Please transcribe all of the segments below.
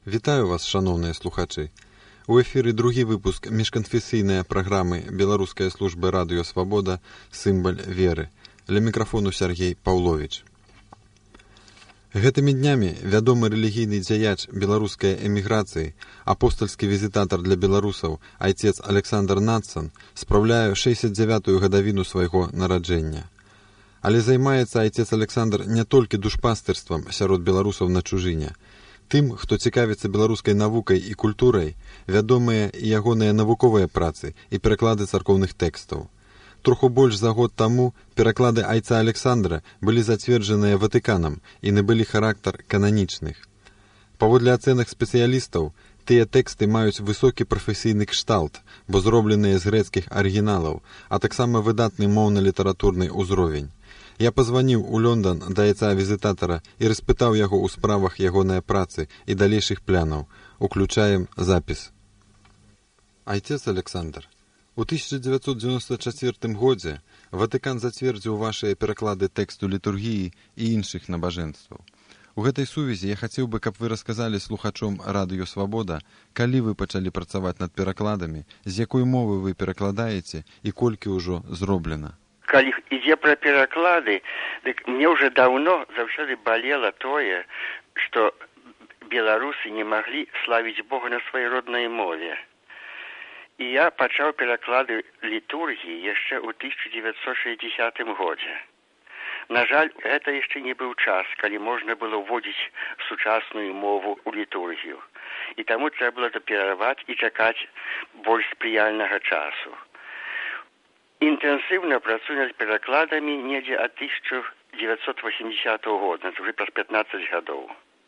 Вітаю вас, шановныя слухачы. У эфіры другі выпуск міжканфесійнай праграмы Беларускай службы радыё Свабода «Сімбаль веры». Ля мікрафону Сергей Паўловіч. Гэтымі днямі вядомы рэлігійны дзяяч беларускай эміграцыі, апостальскі візітатар для беларусаў, айцец Александр Надсан, спраўляе 69-ю гадавіну свайго нараджэння. Але займаецца айцец Александр не толькі душпастырствам сярод беларусаў на чужыне. Тым, хто цікавіцца беларускай навукай і культурай, вядомыя і ягоныя навуковыя працы і пераклады царкоўных тэкстаў. Троху больш за год таму пераклады айца Александра былі зацверджаныя Ватыканам і набылі характар кананічных. Паводле ацэнак спецыялістаў, тыя тэксты маюць высокі прафесійны кшталт, бо зробленыя з грэцкіх арыгіналаў, а таксама выдатны моўна-літаратурны ўзровень. Я пазваніў у Лондан да айца візітатара і распытаў яго ў справах ягонай працы і далейшых планаў. Уключаем запіс. Айцец Александр, у 1994 годзе Ватыкан зацвердзіў вашыя пераклады тэксту літургіі і іншых набажэнстваў. У гэтай сувязі я хацеў бы, каб вы расказалі слухачом радыё Свабода, калі вы пачалі працаваць над перакладамі, з якой мовы вы перакладаеце і колькі ўжо зроблена. Калі ідзе пра пераклады, дык мне ўжо даўно заўсёды балела тое, што беларусы не маглі славіць Бога на сваёй роднай мове. І я пачаў пераклады літургіі яшчэ ў 1960 годзе. На жаль, гэта яшчэ не быў час, калі можна было ўводзіць сучасную мову ў літургію. І таму трэба было перарваць і чакаць больш спрыяльнага часу. Інтэнсіўна працую над перакладамі недзе ад 1980 года, уже праз 15 гадоў.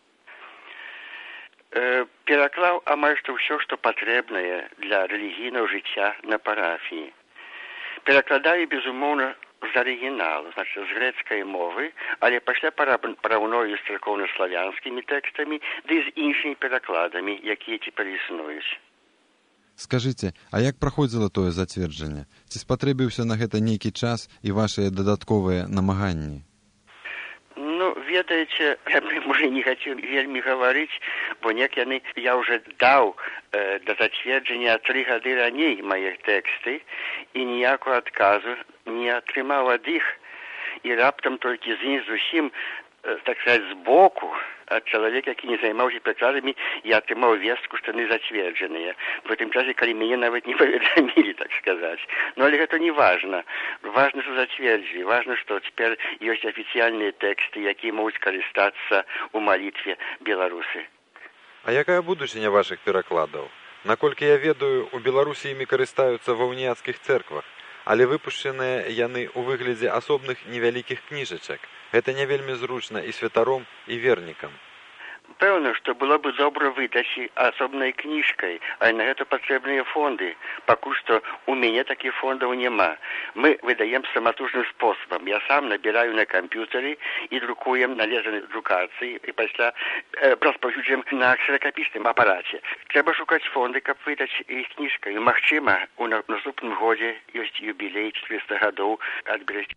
Пераклаў амаль што ўсё, што патрэбнае для рэлігійнага жыцця на парафіі. Перакладаю, безумоўна, з арыгіналу, значыць, з грэцкай мовы, але пасля параўную з царкоўна-славянскімі тэкстамі, ды з іншымі перакладамі, якія цяпер існуюць. Скажыце, а як праходзіла тое зацверджанне? Ці спатрэбіўся на гэта нейкі час і вашыя дадатковыя намаганні? Ну, ведаеце, я б, можа, не хацеў вельмі гаварыць, бо я ўжо даў да зацверджання 3 гады раней мае тэксты і ніякого адказу не атрымаў ад іх. І раптам толькі зусім, так сказаць, збоку, ад чалавека, які не займаўся перакладамі, я атрымаў вестку, што яны зацверджаныя. В гэтым часе, калі мяне нават не паведамілі, так сказаць. Ну, але гэта не важна. Важна, што зацвердзілі. Важна, што цяпер ёсць афіцыяльныя тэксты, якія могуць карыстацца ў малітве беларусы. А якая будучыня вашых перакладаў? Наколькі я ведаю, у Беларусі імі карыстаюцца ва уніяцкіх цэрквах, але выпушчаныя яны ў выглядзе асобных невялікіх кніжачак. Гэта не вельмі зручна і святаром, і вернікам. Пэўна, што было бы добра выдаць асобнай кніжкай, але на гэта патрэбныя фонды. Пакуль што у мяне такіх фондаў няма. Мы выдаем саматужным спосабам. Я сам набіраю на камп'ютары і друкуем належнай друкацыі і пасля распаўсюджуем на ксеракапічным апараце. Трэба шукаць фонды, каб выдаць іх кніжкай. Магчыма, у наступным годзе ёсць юбілей 400 гадоў ад Брэсця.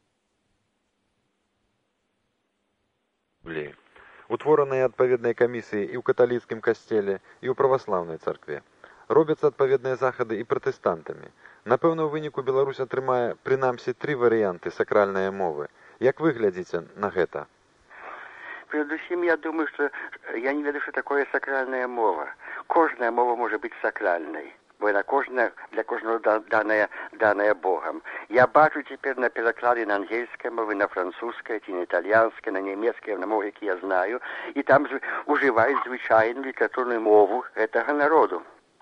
Утвораныя адпаведныя камісіі і ў каталіцкім касцеле, і ў праваслаўнай царкве. Робяцца адпаведныя захады і пратэстантамі. Напэўна, у выніку Беларусь атрымае прынамсі 3 варыянты сакральнай мовы. Як вы глядзіце на гэта? Перадусім, я думаю, што я не ведаю, што такое сакральная мова. Кожная мова можа быць сакральнай. Бо яна для кожного даная Богам. Я бачу цяпер на пераклады на ангельскай мовы, на французскай, ці на італьянскай, на нямецкай, на мовы, які я знаю, і там ужываюць звычайную літаратурную мову гэтага народу.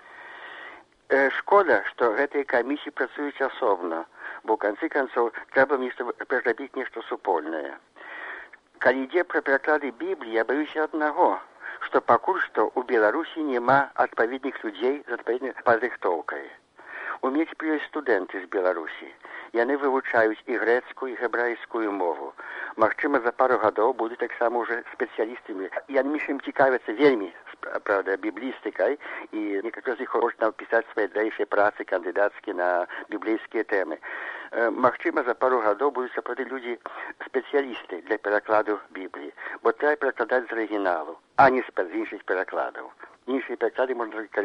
Шкода, што гэтыя камісіі працуюць асобна, бо ў канцы канцоў трэба перарабіць нешта супольнае. Калі ідзе пра пераклады Бібліі, я баюся аднаго, што пакуль што ў Беларусі няма адпаведных людзей з адпаведнай падрыхтоўкай. У мяне цяпер ёсць студэнты з Беларусі. Яны вывучаюць і грэцкую, і гебрайскую мову. Магчыма, за пару гадоў будуць таксама ўжо спецыялістамі. Яны ім цікавяцца вельмі, правда, біблістыкай, і некаторыя з іх хочуць напісаць свае далейшыя працы кандыдацкія на біблейскія тэмы. Магчыма, за пару гадоў будуць сапраўды людзі спецыялісты для перакладу Бібліі, бо трэба перакладаць з арыгіналу, а не з іншых перакладаў. Іншыя пераклады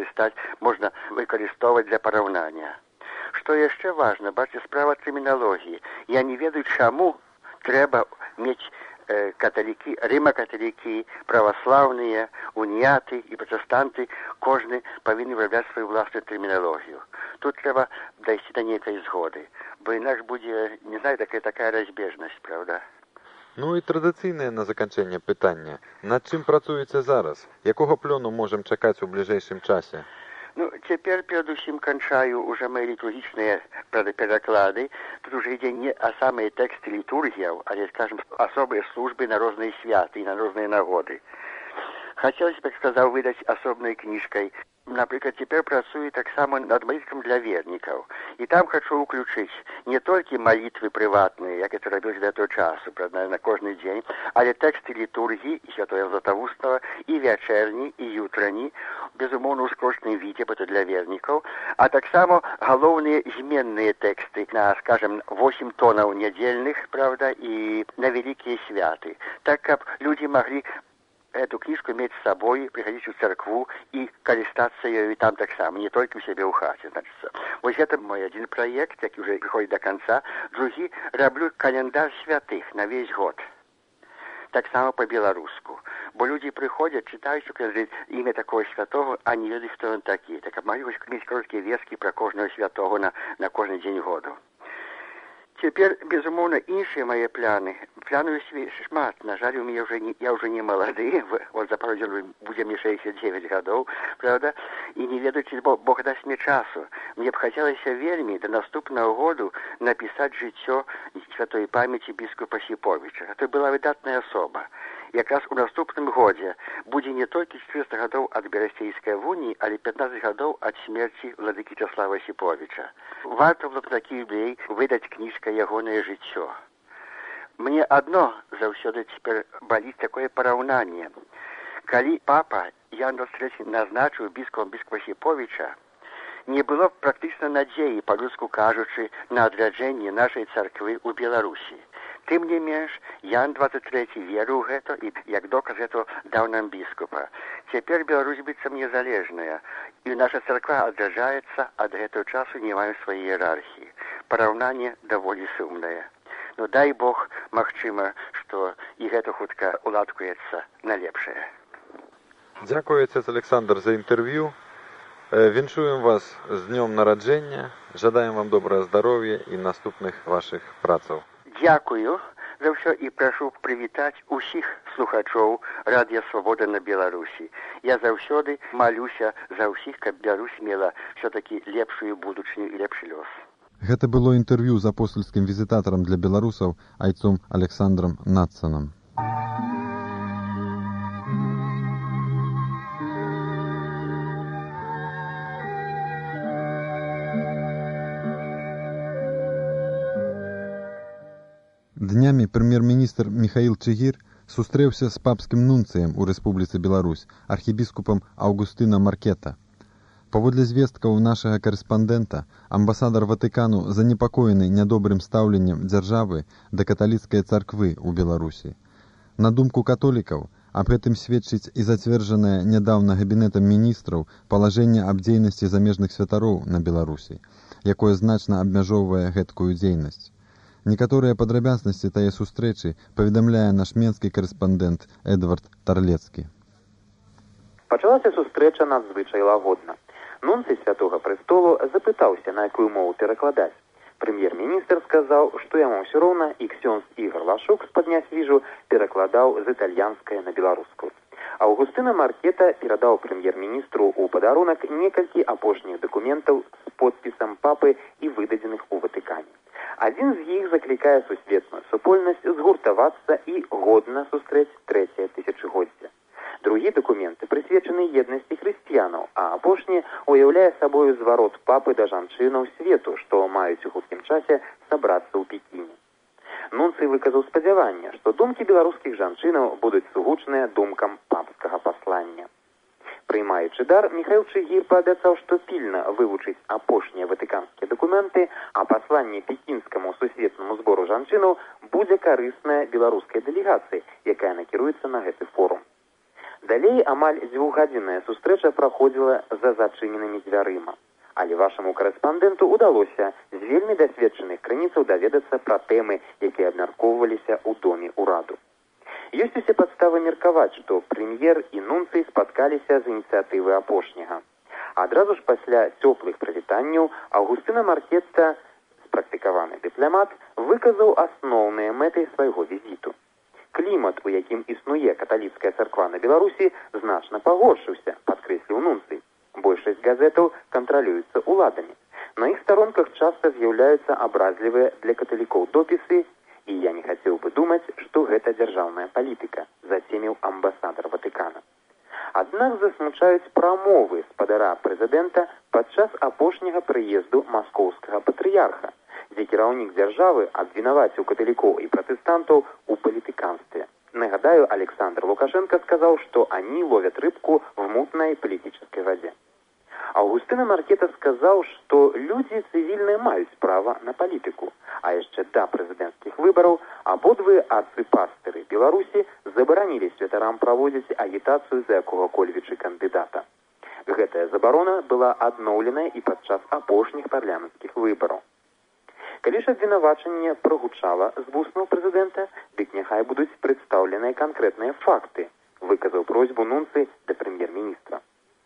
можна выкарыстоўваць для параўнання. Што яшчэ важна, бачыце, справа тэрміналогіі. Я не ведаю, чаму трэба мець каталікі, рыма-каталікі, праваслаўныя, уніяты і пратэстанты, кожны павінны вырабляць сваю власную тэрміналогію. Тут трэба дайсці да нейкай згоды, бо інакш будзе, не знаю, такая разбежнасць, правда? Ну і традыцыйнае на заканчэнне пытання. Над чым працуеце зараз? Якога плёну можам чакаць у бліжэйшым часе? Ну, цяпер перадусім канчаю уже мои літургічныя пераклады. Тут уже ідзе не самыя тэксты літургіяў, але, скажем, асобыя службы на розныя святы і на розныя нагоды. Хацелася, як сказаў, выдаць асобнай кніжкай. Напрыклад, цяпер працую таксама над маліткам для вернікаў. І там хачу ўключыць не толькі малітвы прыватныя, як это рабіў да той часу, правда, на кожны дзень, але тэксты літургіі і святое Златоустава, і вячэрні, і jutрані, безумоўна, ў скорочаным відзе, бо это для вернікаў, а таксама галоўныя зменныя тэксты на, скажем, 8 тонаў нядзельных, правда, і на вялікія святы. Так, каб людзі маглі эту книжку иметь с собой, приходить в церкву и користаться ею и там так само, не только у себя в хате. Значит, вот это мой один проект, который уже приходит до конца. Другие раблю календарь святых на весь год. Так само по-белоруску. Бо люди приходят, читают, что имя такого святого, а не ведают, кто он такие. Так могу иметь короткие вески про каждого святого на каждый день года. Цяпер, безумоўна, іншыя мае пляны. Планаў шмат. На жаль, я уже не малады. Вот за пару дзён будзе мне 69 гадоў, правда? І не ведаю, ці Бог дасць мне часу. Мне б хацелася вельмі да наступнага году напісаць жыццё святой памяці біскупа Сіповіча. Это была выдатная асоба. Якраз у наступным годзе будзе не толькі 400 гадоў ад Берасцейскай вуніі, але 15 гадоў ад смерці владыкі Часлава Сіповіча. Варта было б такі юбілей выдаць кніжка ягонае жыццё. Мне адно заўсёды цяпер баліць такое параўнанне. Калі папа Ян XXIII назначыў біскупа Сіповіча, не было практычна надзеі, па-людску кажучы, на адраджэнне нашай царквы ў Беларусі. Тым не менш, Ян XXIII верыў гэта і, як доказ этого, даў нам біскупа. Цяпер Беларусь быццам незалежная, і наша царква адраджаецца, ад гэтага часу не маем свае іерархіі. Параўнанне даволі сумнае. Ну, дай Бог, магчыма, што і гэта хутка уладкуецца на лепшае. Дзякую, отец Александр, за інтэрв'ю. Віншуем вас з днём нараджэння, жадаем вам добрага здароўя і наступных вашых працаў. Дзякую за ўсё і прашу прывітаць усіх слухачоў Радыё Свабода на Беларусі. Я заўсёды малюся за ўсіх, каб Беларусь мела ўсё-такі лепшую будучыню і лепшы лёс. Гэта было інтэрв'ю з апостольскім візітатарам для беларусаў айцом Александром Надсанам. Днямі прэм'ер-міністр Міхаіл Чыгір сустрэўся з папскім нунцыем у Рэспубліцы Беларусь, архібіскупам Аўгустына Маркета. Паводле звесткаў нашага карэспандэнта, амбасадар Ватыкану занепакоены нядобрым стаўленнем дзяржавы да каталіцкай царквы ў Беларусі. На думку католікаў, аб гэтым сведчыць і зацверджанае нядаўна кабінетам міністраў палажэнне аб дзейнасці замежных святароў на Беларусі, якое значна абмяжоўвае гэткую дзейнасць. Некаторыя падрабязнасці тае сустрэчы паведамляе наш менскі карэспандэнт Эдвард Тарлецкі. Пачалася сустрэча надзвычай лагодна. Нунцый Святога Престолу запытаўся, на якую мову перакладаць. Прэм'ер-міністр сказаў, што яму ўсё роўна, і ксёндз Ігор Лашук з-пад Нясвіжу перакладаў з італьянскай на беларускую. Аўгустына Маркета перадаў прэм'ер-міністру ў падарунак некалькі апошніх дакументаў з подпісам папы і выдадзеных у Ватыкане. Адзін з іх заклікае сусветную супольнасць згуртавацца і годна сустрэць трэцяе тысячагоддзе. Другі дакументы прысвечаны еднасці хрысціянаў, а апошні уяўляе сабою зварот папы да жанчынаў свету, што маюць у хуткім часе сабрацца ў Пекіне. Нунцый выказаў спадзяванне, што думкі беларускіх жанчынаў будуць сугучныя думкам папскага паслання. Прымаючы дар, Міхаіл Чыгір паабяцаў, што пільна вывучыць апошнія ватыканскія дакументы, а пасланне пекінскаму сусветнаму збору жанчынаў будзе карыснае беларускай дэлегацыі, якая накіруецца на гэты форум. Далей амаль дзвюхгадзінная сустрэча праходзіла за зачыненымі дзвярыма. Але вашаму карэспандэнту ўдалося з вельмі дасведчаных крыніцаў даведацца пра тэмы, якія абмяркоўваліся ў доме ўраду. Ёсць усе падставы меркаваць, што прэм'ер і нунцый спаткаліся з ініцыятывы апошняга. Адразу ж пасля цёплых прывітанняў Аўгустына Маркетта, спрактыкаваны дыпламат, выказаў асноўныя мэты свайго візіту. Клімат, у якім існуе каталіцкая царква на Беларусі, значна пагоршыўся, падкрэсліў нунцый. Большасць газетаў кантралююцца ўладамі. На іх старонках часта з'яўляюцца абразлівыя для каталікоў допісы, і я не хацеў бы думаць, што гэта дзяржаўная палітыка, зацеміў амбасадар Ватыкана. Аднак засмучаюць прамовы спадара прэзідэнта падчас апошняга прыезду маскоўскага патрыярха, дзе кіраўнік дзяржавы абвінаваціў каталікоў і пратэстантаў у палітыканстве. Нагадаю, Александр Лукашенко сказал, что они ловят рыбку в мутной политической воде. Аўгустына Маркетта сказал, что люди цивильные маюць права на политику, а яшчэ да прэзідэнцкіх выбараў абодвыя адцы-пастыры Беларусі забаранілі святарам праводзіць агітацыю за якога-кольвічы кандыдата. Гэтая забарона была адноўленая і падчас апошніх парламенцкіх выбараў. Калі ж абвінавачанне прагучала з вуснаў прэзідэнта, дык няхай будуць прадстаўленыя канкрэтныя факты, выказаў просьбу нунцый да прэм'ер-міністра.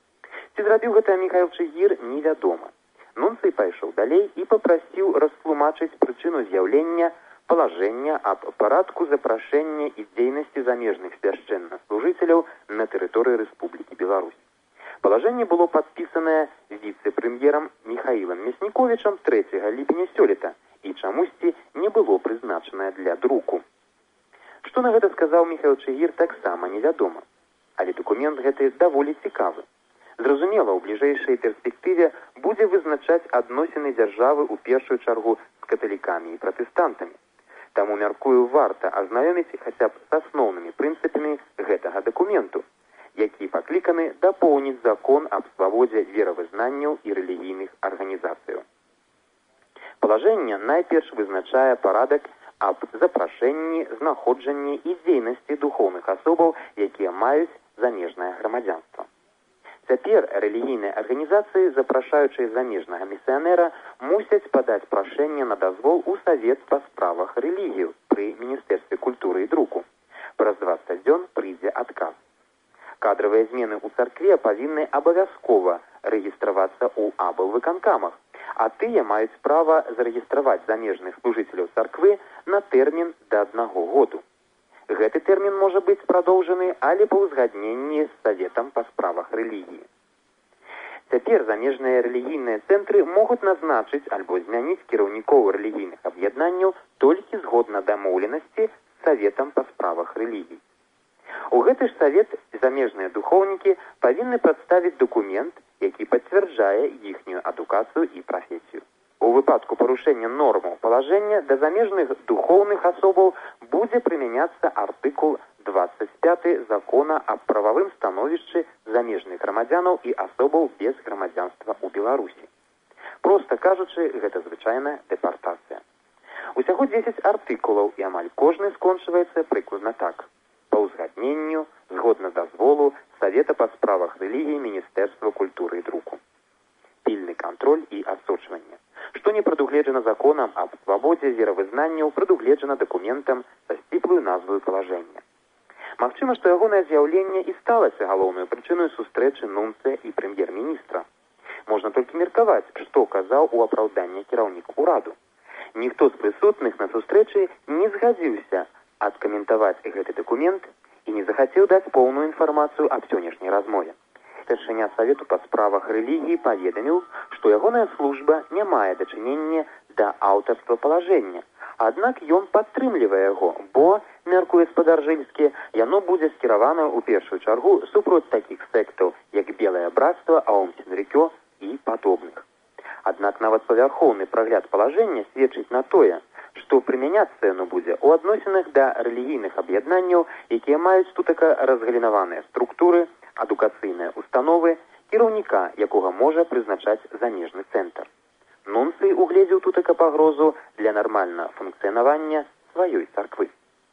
Ці зрабіў гэта Міхаіл Чыгір, невядома. Нунцый пайшоў далей і папрасіў растлумачыць прычыну з'яўлення палажэння аб парадку запрашэння і дзейнасці замежных свяшчэннаслужыцеляў на тэрыторыі Рэспублікі Беларусь. Палажэнне было падпісанае віцэ-прэм'ерам Міхаілам Мясніковічам 3 ліпеня сёлета і чамусьці не было прызначанае для друку. Што на гэта сказаў Міхаіл Чыгір, таксама невядома. Але дакумент гэты даволі цікавы. Зразумела, у бліжэйшай перспектыве будзе вызначаць адносіны дзяржавы ў першую чаргу з каталікамі і пратэстантамі. Таму, мяркую, варта азнаёміць хаця б з асноўнымі прынцыпамі гэтага дакументу, які пакліканы дапоўніць закон аб свабодзе веравызнанняў і рэлігійных арганізацыяў. Палажэнне найперш вызначае парадак аб запрашэнні, знаходжанні і дзейнасці духоўных асобаў, якія маюць замежнае грамадзянства. Цяпер рэлігійныя арганізацыі, запрашаючыя замежнага місіянера, мусяць падаць прашэнне на дазвол у Савет па справах рэлігію пры Міністэрстве культуры і друку. Праз 20 дзён прыйдзе адказ. Кадравыя змены ў царкве павінны абавязкова рэгістравацца ў аблвыканкамах, а тыя маюць права зарэгістраваць замежных служыцеляў царквы на тэрмін да 1 году. Гэты тэрмін можа быць прадоўжаны, але па ўзгадненні з Саветам па справах рэлігіі. Цяпер замежныя рэлігійныя цэнтры могуць назначыць альбо змяніць кіраўнікоў рэлігійных аб'яднанняў толькі згодна дамоўленасці з Саветам па справах рэлігій. У гэты ж савет замежныя духоўнікі павінны прадставіць дакумент, які пацвярджае іхнюю адукацыю і прафесію. У выпадку парушэння нормаў палажэння да замежных духоўных асобаў будзе прымяняцца артыкул 25 закона аб прававым становішчы замежных грамадзянаў і асобаў без грамадзянства ў Беларусі. Проста кажучы, гэта звычайная дэпартацыя. Усяго 10 артыкулаў, і амаль кожны скончваецца прыкладна так. Па ўзгадненню, згодна дазволу Савета па справах рэлігіі Міністэрства культуры і друку. Пільны кантроль і адсочванне. Што не прадугледжана законам аб свабодзе веравызнанняў, прадугледжана дакументам са сціплую назваю палажэння. Магчыма, што ягонае з'яўленне і сталася галоўнай прычынай сустрэчы нунцыя і прэм'ер-міністра. Можна толькі меркаваць, што казаў у апраўданні кіраўнік ураду. Ніхто з прысутных на сустрэчы не згадзіўся адкаментаваць гэты дакумент і не захацеў даць поўную інфармацыю аб сённяшняй размове. Старшыня Савету па справах рэлігіі паведаміў, што ягоная служба не мае дачынення да аўтарства палажэння, аднак ён падтрымлівае яго, бо, мяркуе спадар Жыльскі, яно будзе скіравана ў першую чаргу супроць такіх сектаў, як Белае братства, Аум Сінрыкё і падобных. Аднак нават павярхоўны прагляд палажэння сведчыць на тое, што прымяняцца яно будзе ў адносінах да рэлігійных аб'яднанняў, якія маюць тутака разгалінаваныя структуры, адукацыйныя установы, кіраўніка, якога можа прызначаць замежны цэнтр. Нунцый угледзеў тутака пагрозу для нармальнага функцыянавання сваёй царквы.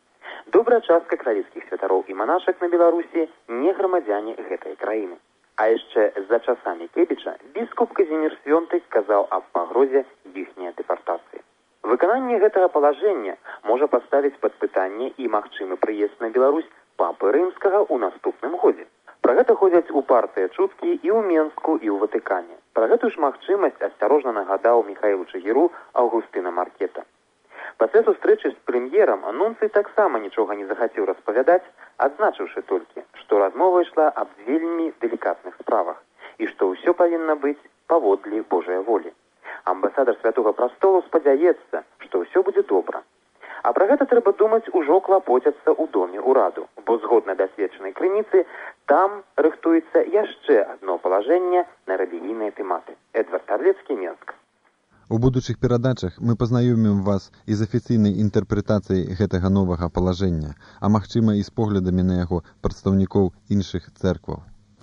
Добрая частка каталіцкіх святароў і манашак на Беларусі не грамадзяне гэтай краіны. А яшчэ за часамі Кебіча біскуп Казімір Свёнты казаў аб пагрозе іхняй дэпартацыі. Выкананне гэтага палажэння можа паставіць пад пытанне і магчымы прыезд на Беларусь папы Рымскага ў наступным годзе. Пра гэта ходзяць упартыя чуткі і ў Менску, і ў Ватыкане. Пра гэтую ж магчымасць асцярожна нагадаў Міхаілу Чагіру Аўгустына Маркета. Пасля сустрэчы з прэм'ерам нунцый таксама нічога не захацеў распавядаць, адзначыўшы толькі, што размова ішла аб вельмі далікатных справах і што ўсё павінна быць паводле Божай волі. Амбасадар Святога Прастолу спадзяецца, што ўсё будзе добра. А пра гэта трэба думаць ужо клапоцяцца ў доме ўраду, бо згодна дасведчанай крыніцы там рыхтуецца яшчэ адно палажэнне на рэлігійныя тэматы. Эдвард Арлецкі, Менск. У будучых перадачах мы пазнаёмім вас і з афіцыйнай інтэрпрэтацыяй гэтага новага палажэння, а магчыма і з поглядамі на яго прадстаўнікоў іншых цэркваў.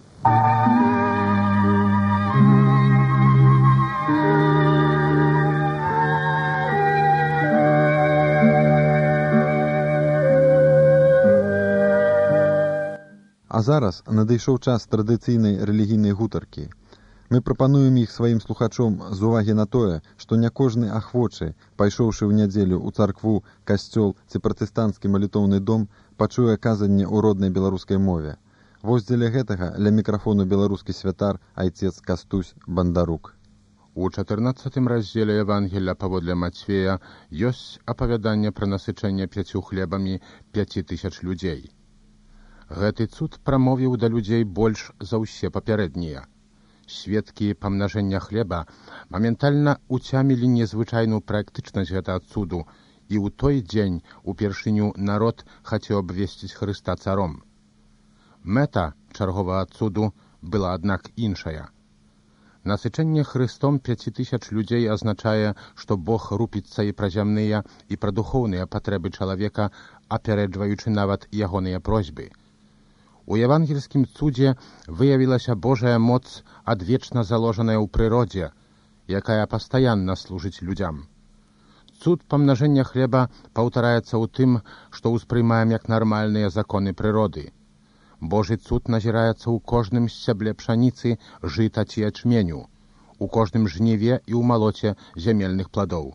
А зараз надышоў час традыцыйнай рэлігійнай гутаркі. Мы прапануем іх сваім слухачом з увагі на тое, што не кожны ахвочы, пайшоўшы ў нядзелю ў царкву, касцёл ці пратэстанцкі малітоўны дом, пачуе казанне ў роднай беларускай мове. Вось дзеля гэтага ля мікрафону беларускі святар айцец Кастусь Бандарук. У 14 раздзеле Евангелля паводле Мацвея ёсць апавяданне пра насычэнне 5 хлебамі 5000 людзей. Гэты цуд прамовіў да людзей больш за ўсе папярэднія. Сведкі памнажэння хлеба моментальна уцямілі незвычайную практычнасць гэтага цуду, і ў той дзень упершыню народ хацеў абвесціць Хрыста царом. Мэта чарговага цуду была, аднак, іншая. Насычэнне Хрыстом 5000 людзей азначае, што Бог рупіцца і пра зямныя, і пра духоўныя патрэбы чалавека, апярэджваючы нават ягоныя просьбы. У евангельскім цудзе выявілася Божая моц, адвечна заложаная ў прыродзе, якая пастаянна служыць людзям. Цуд памнажэння хлеба паўтараецца ў тым, што ўспрымаем як нармальныя законы прыроды. Божы цуд назіраецца ў кожным сцябле пшаніцы, жыта ці ячменю, у кожным жніве і ў малоце зямельных пладоў.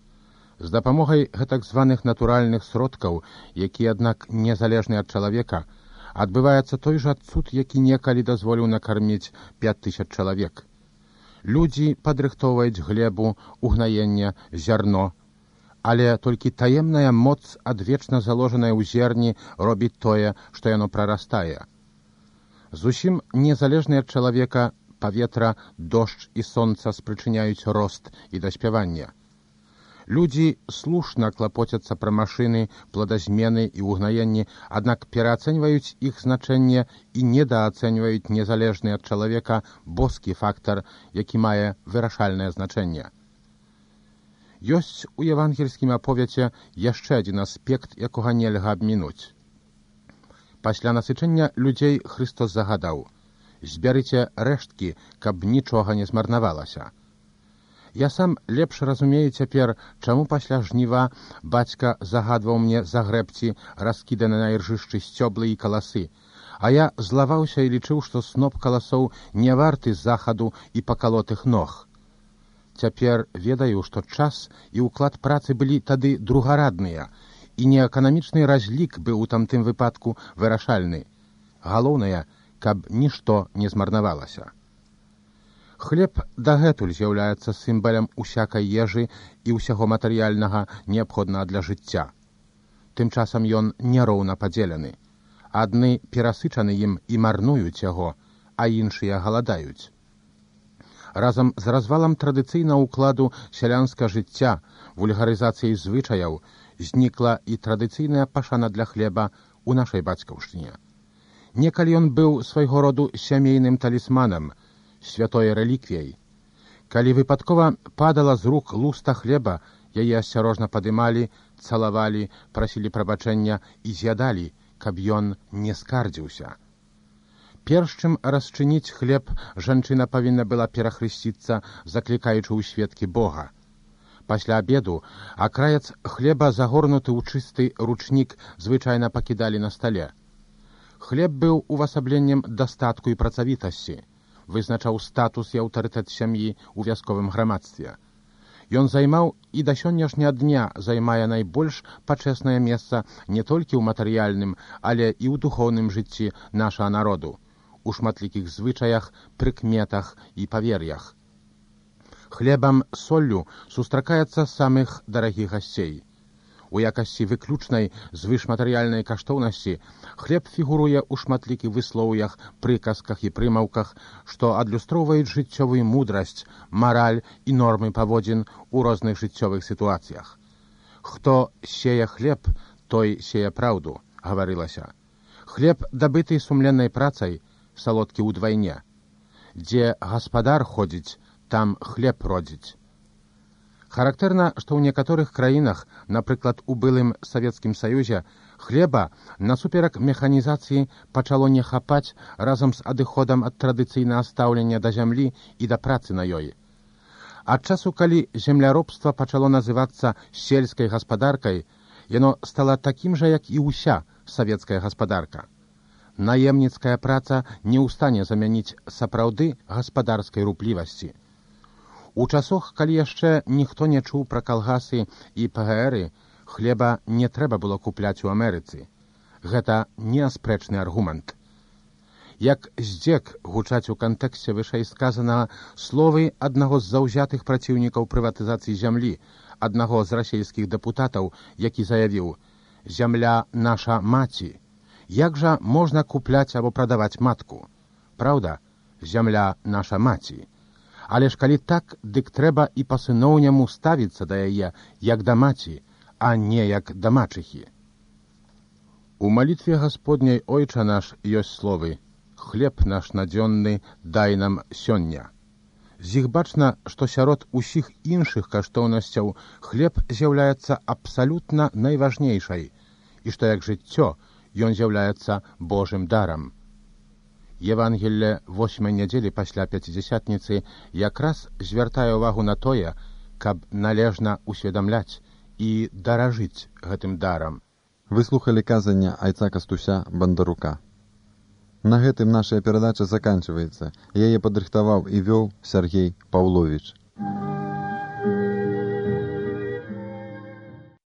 З дапамогай гэтак званых натуральных сродкаў, якія, аднак, незалежны ад чалавека, адбываецца той жа цуд, які некалі дазволіў накарміць 5000 чалавек. Людзі падрыхтоўваюць глебу, угнаенне, зярно, але толькі таемная моц, адвечна заложаная ў зерні, робіць тое, што яно прарастае. Зусім незалежны ад чалавека паветра, дождж і сонца спрычыняюць рост і даспяванне. Людзі слушна клапоцяцца пра машыны, пладазмены і угнаенні, аднак пераацэньваюць іх значэнне і недаацэньваюць незалежны ад чалавека боскі фактар, які мае вырашальнае значэнне. Ёсць у евангельскім аповедзе яшчэ адзін аспект, якога нельга абмінуць. Пасля насычэння людзей Хрыстос загадаў: «Збярыце рэшткі, каб нічога не змарнавалася». Я сам лепш разумею цяпер, чаму пасля жніва бацька загадваў мне загрэбці раскіданы на іржышчы сцёблы і каласы, а я злаваўся і лічыў, што сноп каласоў не варты захаду і пакалотых ног. Цяпер ведаю, што час і ўклад працы былі тады другарадныя, і неэканамічны разлік быў у тамтым выпадку вырашальны. Галоўнае, каб нішто не змарнавалася. Хлеб дагэтуль з'яўляецца сімвалам усякай ежы і ўсяго матэрыяльнага, неабходнага для жыцця. Тым часам ён няроўна падзелены. Адны перасычаны ім і марнуюць яго, а іншыя галадаюць. Разам з развалам традыцыйнага ўкладу сялянскага жыцця, вульгарызацыяй звычаяў, знікла і традыцыйная пашана для хлеба ў нашай бацькаўшчыне. Некалі ён быў свайго роду сямейным талісманам, святой рэліквіяй. Калі выпадкова падала з рук луста хлеба, яе асцярожна падымалі, цалавалі, прасілі прабачэння і з'ядалі, каб ён не скардзіўся. Перш чым расчыніць хлеб, жанчына павінна была перахрысціцца, заклікаючы ў сведкі Бога. Пасля абеду акраец хлеба, загорнуты ў чысты ручнік, звычайна пакідалі на стале. Хлеб быў увасабленнем дастатку і працавітасці, вызначаў статус і аўтарытэт сям'і ў вясковым грамадстве. Ён займаў і да сённяшняга дня займае найбольш пачэснае месца не толькі ў матэрыяльным, але і ў духоўным жыцці нашага народу, у шматлікіх звычаях, прыкметах і павер'ях. Хлебам соллю сустракаецца самых дарагіх гасцей. У якасці выключнай звышматэрыяльнай каштоўнасці хлеб фігуруе ў шматлікіх выслоўях, прыказках і прымаўках, што адлюстроўваюць жыццёвую мудрасць, мараль і нормы паводзін у розных жыццёвых сітуацыях. «Хто сее хлеб, той сее праўду», гаварылася. Хлеб, дабыты сумленнай працай, салодкі ўдвайне. Дзе гаспадар ходзіць, там хлеб родзіць. Характэрна, што ў некаторых краінах, напрыклад, у былым Савецкім Саюзе, хлеба насуперак механізацыі пачало не хапаць разам з адыходам ад традыцыйнага стаўлення да зямлі і да працы на ёй. Ад часу, калі земляробства пачало называцца сельскай гаспадаркай, яно стала такім жа, як і ўся савецкая гаспадарка. Наемніцкая праца не ў стане замяніць сапраўды гаспадарскай руплівасці. У часах, калі яшчэ ніхто не чуў пра калгасы і ПГРы, хлеба не трэба было купляць у Амерыцы. Гэта неаспрэчны аргумент. Як здзек гучаць у кантэксце вышэй сказанага словы аднаго з заўзятых праціўнікаў прыватызацыі зямлі, аднаго з расійскіх дэпутатаў, які заявіў: «Зямля наша маці. Як жа можна купляць або прадаваць матку? Праўда, зямля наша маці. Але ж калі так, дык трэба і па-сыноўняму ставіцца да яе, як да маці, а не як да мачыхі». У малітве Гасподняй «Ойча наш» ёсць словы: «Хлеб наш надзённы дай нам сёння». З іх бачна, што сярод усіх іншых каштоўнасцяў хлеб з'яўляецца абсалютна найважнейшай, і што як жыццё ён з'яўляецца Божым дарам. Евангелле 8 нядзелі пасля Пяцідзясятніцы якраз звяртае ўвагу на тое, каб належна усведамляць і даражыць гэтым дарам. Выслухалі казання айца Кастуся Бандарука. На гэтым нашая перадача заканчваецца. Яе падрыхтаваў і вёў Сяргей Паўловіч.